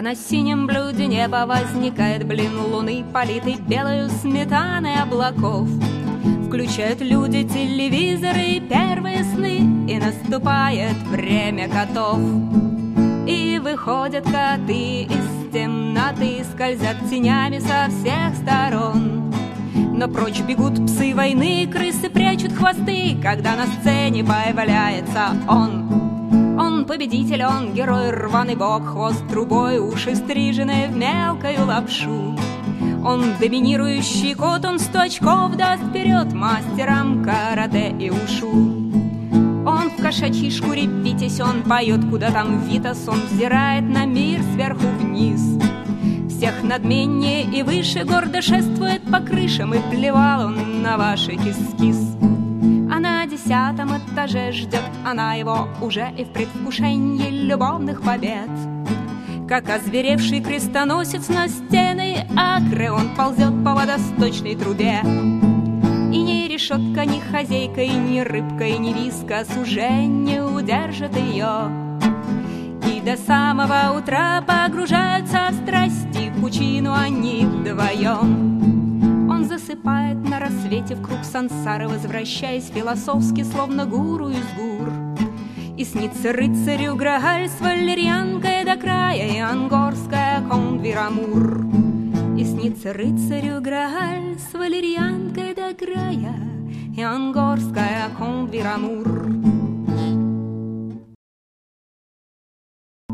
на синем блюде неба возникает блин луны, политый белою сметаной облаков. Включают люди телевизоры и первые сны, и наступает время котов. И выходят коты из темноты, скользят тенями со всех сторон. Но прочь бегут псы войны, крысы прячут хвосты, когда на сцене появляется он. Он победитель, он герой, рваный бок, хвост трубой, уши стрижены в мелкую лапшу. Он доминирующий кот, он 100 очков даст вперед мастерам карате и ушу. Он в кошачьей шкуре Витязь, он поет, куда там Витас, он взирает на мир сверху вниз. Всех надменнее и выше гордо шествует по крышам, и плевал он на ваши кис-кис. А на 10-м этаже ждет она его уже и в предвкушении любовных побед. Как озверевший крестоносец на стены Акры, он ползет по водосточной трубе. И ни решетка, ни хозяйка, и ни рыбка, и ни вискас уже не удержат ее. И до самого утра погружаются в страсти, в пучину они вдвоем. Он засыпает на рассвете в круг сансары, возвращаясь философски, словно гуру из гур. И снится рыцарю Грааль с валерьянкой до края, и ангорская конт-вирамур. И снится рыцарю Грааль с валерьянкой до края, и ангорская конт-вирамур.